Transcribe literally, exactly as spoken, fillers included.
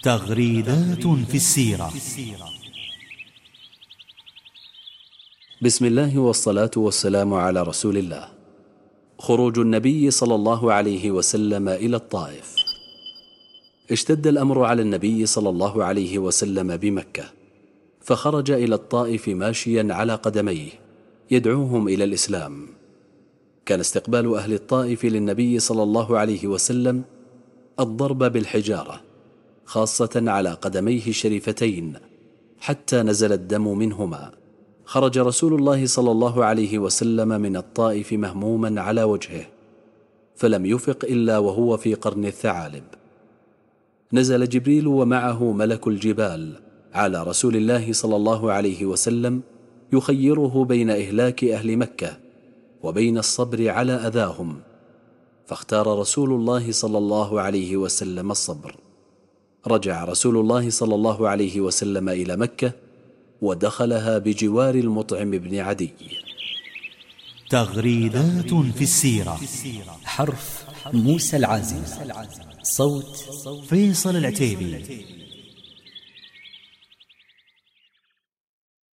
تغريدات في السيرة. بسم الله والصلاة والسلام على رسول الله. خروج النبي صلى الله عليه وسلم إلى الطائف. اشتد الأمر على النبي صلى الله عليه وسلم بمكة، فخرج إلى الطائف ماشيا على قدميه يدعوهم إلى الإسلام. كان استقبال أهل الطائف للنبي صلى الله عليه وسلم الضرب بالحجارة، خاصة على قدميه الشريفتين حتى نزل الدم منهما. خرج رسول الله صلى الله عليه وسلم من الطائف مهموما على وجهه، فلم يفق إلا وهو في قرن الثعالب. نزل جبريل ومعه ملك الجبال على رسول الله صلى الله عليه وسلم يخيره بين إهلاك أهل مكة وبين الصبر على أذاهم، فاختار رسول الله صلى الله عليه وسلم الصبر. رجع رسول الله صلى الله عليه وسلم إلى مكة ودخلها بجوار المطعم بن عدي. تغريدات في السيرة. حرف موسى العازم، صوت فيصل العتيبي.